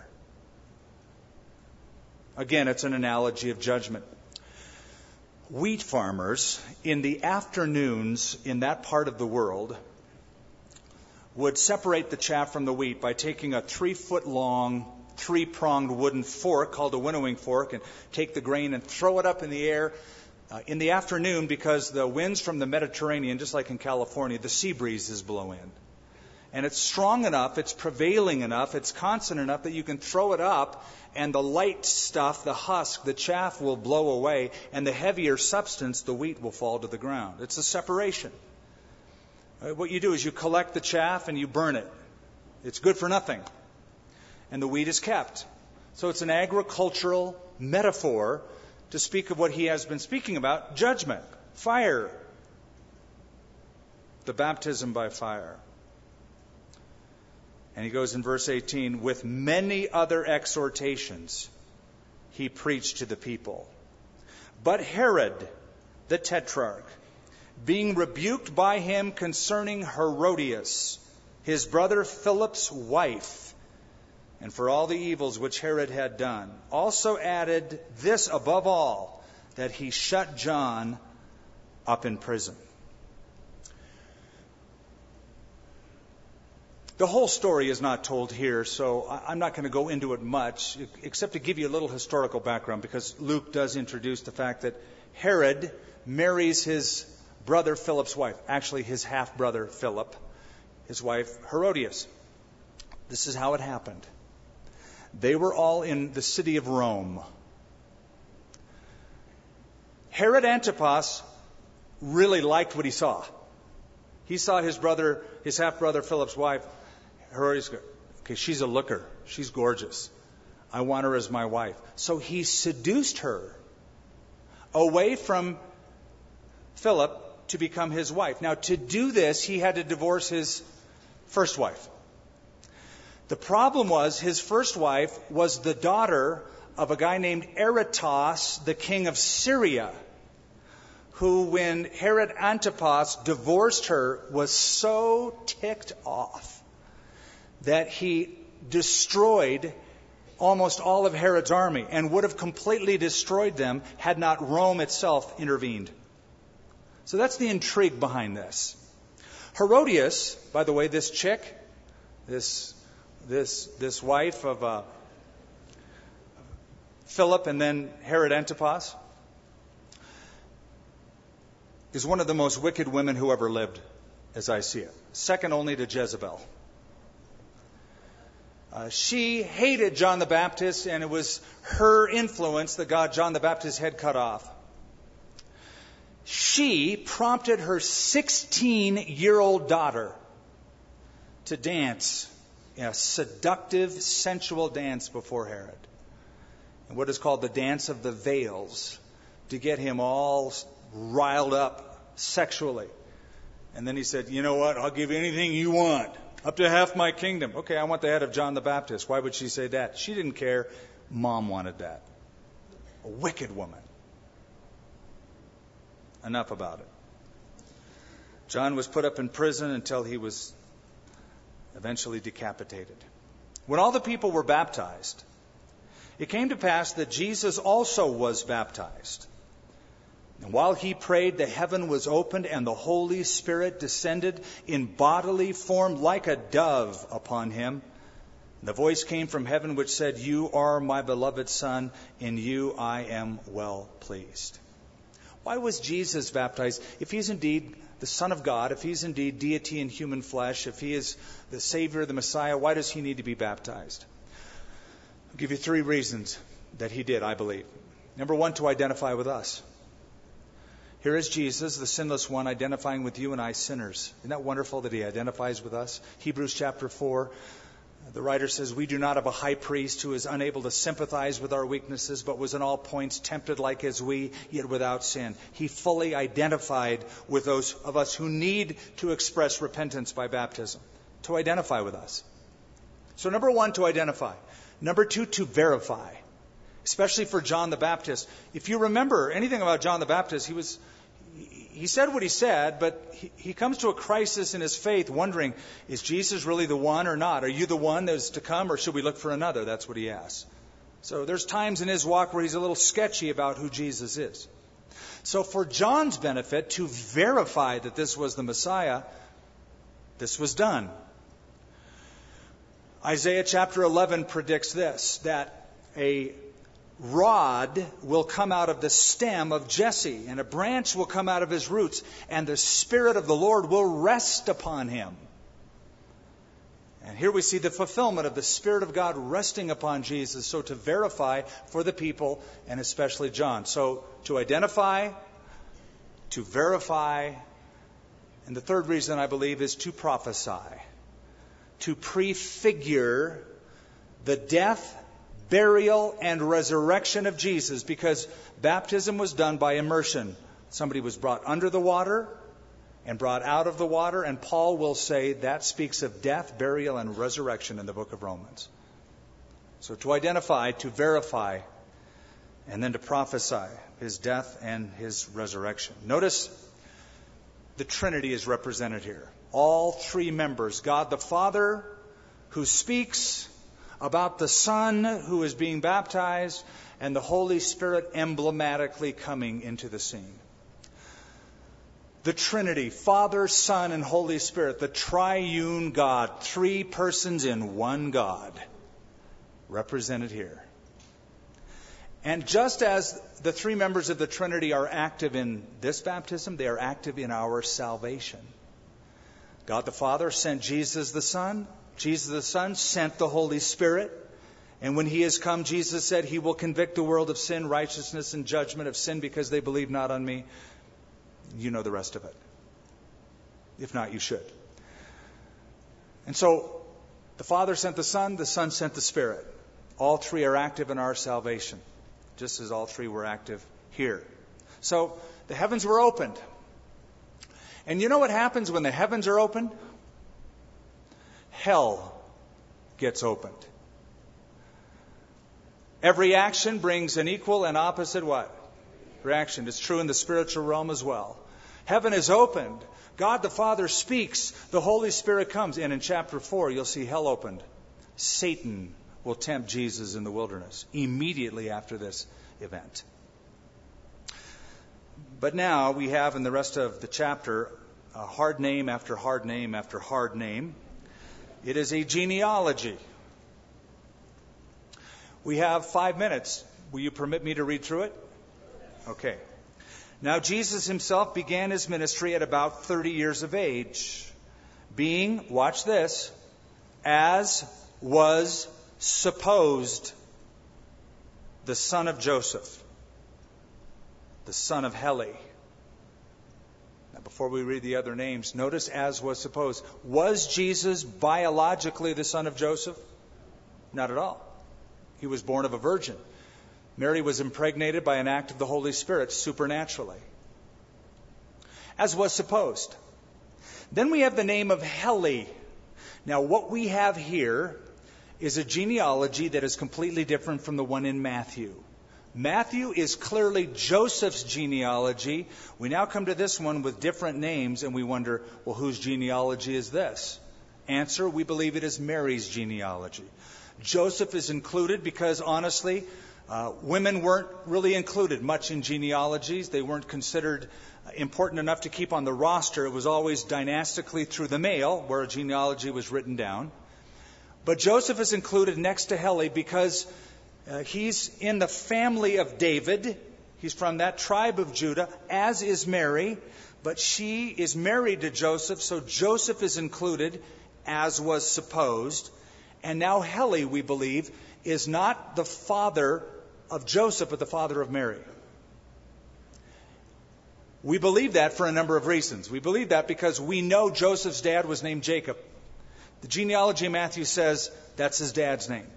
Again, it's an analogy of judgment. Wheat farmers in the afternoons in that part of the world would separate the chaff from the wheat by taking a three-foot-long three-pronged wooden fork called a winnowing fork and take the grain and throw it up in the air uh, in the afternoon, because the winds from the Mediterranean, just like in California, the sea breezes blow in. And it's strong enough, it's prevailing enough, it's constant enough that you can throw it up and the light stuff, the husk, the chaff will blow away, and the heavier substance, the wheat, will fall to the ground. It's a separation. Uh, what you do is you collect the chaff and you burn it. It's good for nothing. and the wheat is kept. So it's an agricultural metaphor to speak of what he has been speaking about, judgment, fire, the baptism by fire. And he goes in verse eighteen, with many other exhortations, he preached to the people. But Herod, the tetrarch, being rebuked by him concerning Herodias, his brother Philip's wife, and for all the evils which Herod had done, also added this above all, that he shut John up in prison. The whole story is not told here, so I'm not going to go into it much, except to give you a little historical background, because Luke does introduce the fact that Herod marries his brother Philip's wife, actually his half-brother Philip, his wife Herodias. This is how it happened. They were all in the city of Rome. Herod Antipas really liked what he saw. He saw his brother, his half-brother Philip's wife, Herodias. Okay, she's a looker. She's gorgeous. I want her as my wife. So he seduced her away from Philip to become his wife. Now, to do this, he had to divorce his first wife. The problem was his first wife was the daughter of a guy named Aretas, the king of Syria, who, when Herod Antipas divorced her, was so ticked off that he destroyed almost all of Herod's army and would have completely destroyed them had not Rome itself intervened. So that's the intrigue behind this. Herodias, by the way, this chick, this this this wife of uh, Philip and then Herod Antipas, is one of the most wicked women who ever lived, as I see it. Second only to Jezebel. Uh, she hated John the Baptist, and it was her influence that got John the Baptist's head cut off. She prompted her sixteen-year-old daughter to dance a seductive, sensual dance before Herod. And what is called the dance of the veils, to get him all riled up sexually. And then he said, you know what, I'll give you anything you want. Up to half my kingdom. Okay, I want the head of John the Baptist. Why would she say that? She didn't care. Mom wanted that. A wicked woman. Enough about it. John was put up in prison until he was eventually decapitated. When all the people were baptized, it came to pass that Jesus also was baptized. And while he prayed, the heaven was opened, and the Holy Spirit descended in bodily form like a dove upon him. The voice came from heaven which said, you are my beloved Son, in you I am well pleased. Why was Jesus baptized? If he's indeed the Son of God, if he's indeed deity in human flesh, if he is the Savior, the Messiah, why does he need to be baptized? I'll give you three reasons that he did, I believe. Number one, to identify with us. Here is Jesus, the sinless one, identifying with you and I, sinners. Isn't that wonderful that he identifies with us? Hebrews chapter four, the writer says, we do not have a high priest who is unable to sympathize with our weaknesses, but was in all points tempted like as we, yet without sin. He fully identified with those of us who need to express repentance by baptism, to identify with us. So number one, to identify. Number two, to verify. Especially for John the Baptist. If you remember anything about John the Baptist, he was he said what he said, but he, he comes to a crisis in his faith wondering, is Jesus really the one or not? Are you the one that is to come, or should we look for another? That's what he asks. So there's times in his walk where he's a little sketchy about who Jesus is. So for John's benefit, to verify that this was the Messiah, this was done. Isaiah chapter eleven predicts this, that a rod will come out of the stem of Jesse, and a branch will come out of his roots, and the Spirit of the Lord will rest upon him. And here we see the fulfillment of the Spirit of God resting upon Jesus, so to verify for the people, and especially John. So to identify, to verify, and the third reason I believe is to prophesy, to prefigure the death, burial, and resurrection of Jesus, because baptism was done by immersion. Somebody was brought under the water and brought out of the water, and Paul will say that speaks of death, burial, and resurrection in the book of Romans. So to identify, to verify, and then to prophesy his death and his resurrection. Notice the Trinity is represented here. All three members, God the Father, who speaks about the Son who is being baptized, and the Holy Spirit emblematically coming into the scene. The Trinity, Father, Son, and Holy Spirit, the triune God, three persons in one God, represented here. And just as the three members of the Trinity are active in this baptism, they are active in our salvation. God the Father sent Jesus the Son. Jesus the Son sent the Holy Spirit. And when he has come, Jesus said he will convict the world of sin, righteousness, and judgment. Of sin because they believe not on me. You know the rest of it. If not, you should. And so the Father sent the Son, the Son sent the Spirit. All three are active in our salvation, just as all three were active here. So the heavens were opened. And you know what happens when the heavens are opened? Hell gets opened. Every action brings an equal and opposite what? Reaction. It's true in the spiritual realm as well. Heaven is opened. God the Father speaks. The Holy Spirit comes. And in chapter four, you'll see hell opened. Satan will tempt Jesus in the wilderness immediately after this event. But now we have in the rest of the chapter a hard name after hard name after hard name. It is a genealogy. We have five minutes. Will you permit me to read through it? Okay. Now Jesus himself began his ministry at about thirty years of age, being, watch this, as was supposed the son of Joseph, the son of Heli. Now, before we read the other names, notice as was supposed. Was Jesus biologically the son of Joseph? Not at all. He was born of a virgin. Mary was impregnated by an act of the Holy Spirit supernaturally, as was supposed. Then we have the name of Heli. Now, what we have here is a genealogy that is completely different from the one in Matthew. Matthew is clearly Joseph's genealogy. We now come to this one with different names, and we wonder, well, whose genealogy is this? Answer, we believe it is Mary's genealogy. Joseph is included because, honestly, uh, women weren't really included much in genealogies. They weren't considered important enough to keep on the roster. It was always dynastically through the male where a genealogy was written down. But Joseph is included next to Heli because uh, he's in the family of David. He's from that tribe of Judah, as is Mary. But she is married to Joseph, so Joseph is included, as was supposed. And now Heli, we believe, is not the father of Joseph, but the father of Mary. We believe that for a number of reasons. We believe that because we know Joseph's dad was named Jacob. The genealogy of Matthew says that's his dad's name.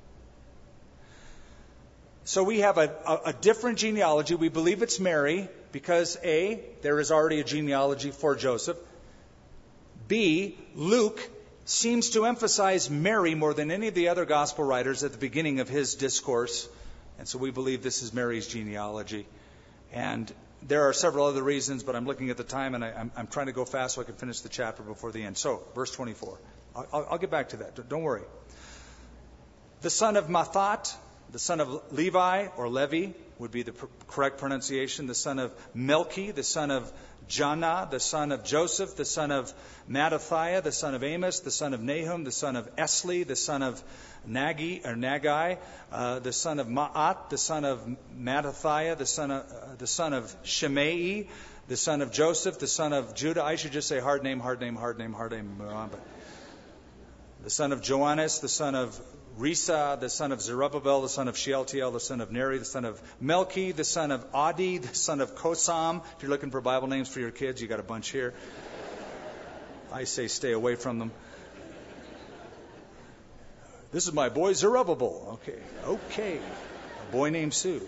So we have a, a, a different genealogy. We believe it's Mary because A, there is already a genealogy for Joseph. B, Luke seems to emphasize Mary more than any of the other gospel writers at the beginning of his discourse. And so we believe this is Mary's genealogy. And there are several other reasons, but I'm looking at the time and I, I'm, I'm trying to go fast so I can finish the chapter before the end. So, verse twenty-four. I'll, I'll, I'll get back to that. Don't worry. The son of Mathat, the son of Levi, or Levi, would be the pr- correct pronunciation. The son of Melchi, the son of Janna, the son of Joseph, the son of Mattathiah, the son of Amos, the son of Nahum, the son of Esli, the son of Nagi or Nagai, uh, the son of Ma'at, the son of Mattathiah, the son of uh, the son of Shimei, the son of Joseph, the son of Judah. I should just say hard name, hard name, hard name, hard name. But the son of Joannes, the son of Risa, the son of Zerubbabel, the son of Shealtiel, the son of Neri, the son of Melchi, the son of Adi, the son of Kosam. If you're looking for Bible names for your kids, you got a bunch here. I say stay away from them. This is my boy Zerubbabel. Okay, okay. A boy named Sue.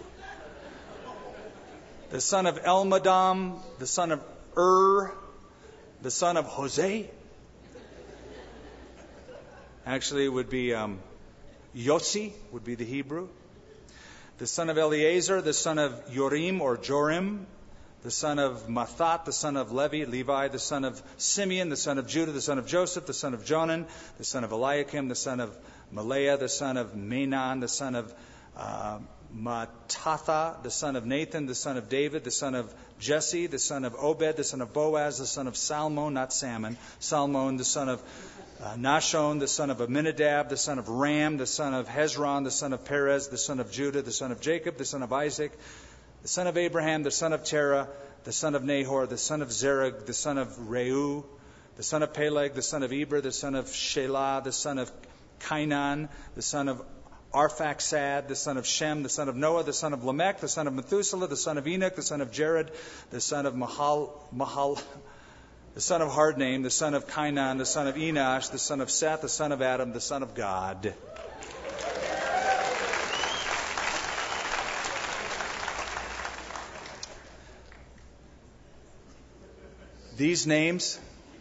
The son of Elmadam, the son of Ur, the son of Jose. Actually, it would be um, Yossi, would be the Hebrew. The son of Eleazar, the son of Yorim or Jorim, the son of Mathat, the son of Levi, Levi, the son of Simeon, the son of Judah, the son of Joseph, the son of Jonan, the son of Eliakim, the son of Malaiah, the son of Menon, the son of uh, Mattatha, the son of Nathan, the son of David, the son of Jesse, the son of Obed, the son of Boaz, the son of Salmon, not Salmon, Salmon, the son of uh, Nashon, the son of Aminadab, the son of Ram, the son of Hezron, the son of Perez, the son of Judah, the son of Jacob, the son of Isaac, the son of Abraham, the son of Terah, the son of Nahor, the son of Zerug, the son of Reu, the son of Peleg, the son of Eber, the son of Shelah, the son of Cainan, the son of Arphaxad, the son of Shem, the son of Noah, the son of Lamech, the son of Methuselah, the son of Enoch, the son of Jared, the son of Mahal, Mahal, the son of Hardname, the son of Cainan, the son of Enosh, the son of Seth, the son of Adam, the son of God. These names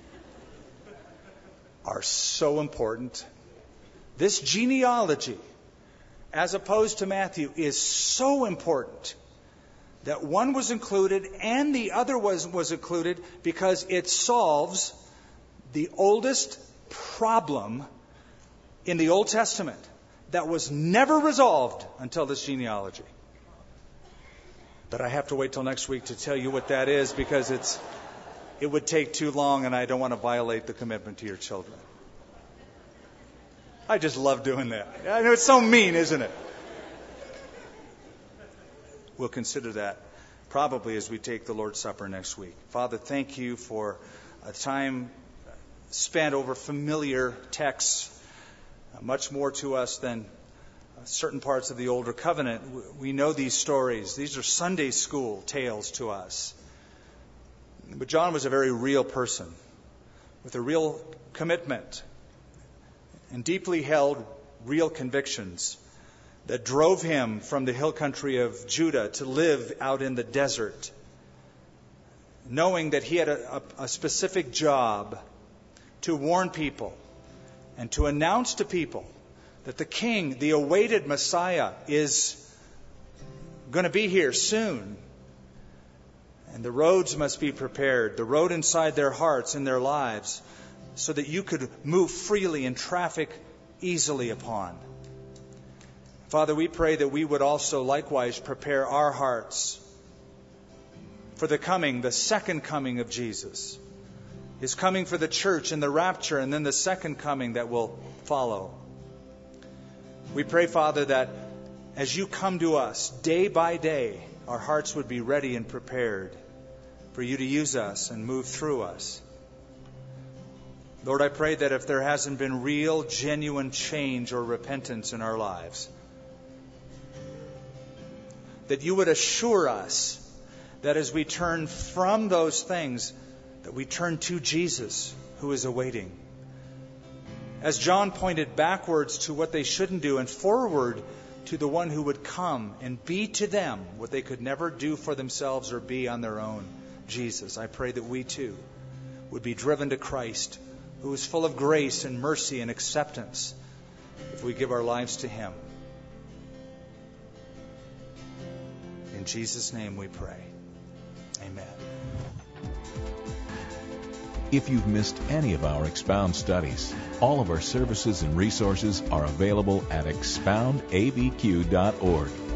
are so important. This genealogy, as opposed to Matthew, is so important that one was included and the other was, was included because it solves the oldest problem in the Old Testament that was never resolved until this genealogy. But I have to wait till next week to tell you what that is because it's it would take too long and I don't want to violate the commitment to your children. I just love doing that. I know it's so mean, isn't it? We'll consider that probably as we take the Lord's Supper next week. Father, thank you for a time spent over familiar texts, much more to us than certain parts of the older covenant. We know these stories. These are Sunday school tales to us. But John was a very real person with a real commitment and deeply held real convictions that drove him from the hill country of Judah to live out in the desert, knowing that he had a, a, a specific job to warn people and to announce to people that the King, the awaited Messiah, is going to be here soon. And the roads must be prepared, the road inside their hearts, in their lives, so that you could move freely and traffic easily upon. Father, we pray that we would also likewise prepare our hearts for the coming, the second coming of Jesus. His coming for the church and the rapture, and then the second coming that will follow. We pray, Father, that as you come to us day by day, our hearts would be ready and prepared for you to use us and move through us. Lord, I pray that if there hasn't been real, genuine change or repentance in our lives, that you would assure us that as we turn from those things, that we turn to Jesus, who is awaiting. As John pointed backwards to what they shouldn't do and forward to the one who would come and be to them what they could never do for themselves or be on their own, Jesus. I pray that we too would be driven to Christ, who is full of grace and mercy and acceptance, if we give our lives to Him. In Jesus' name we pray. Amen. If you've missed any of our Expound studies, all of our services and resources are available at expound a b q dot org.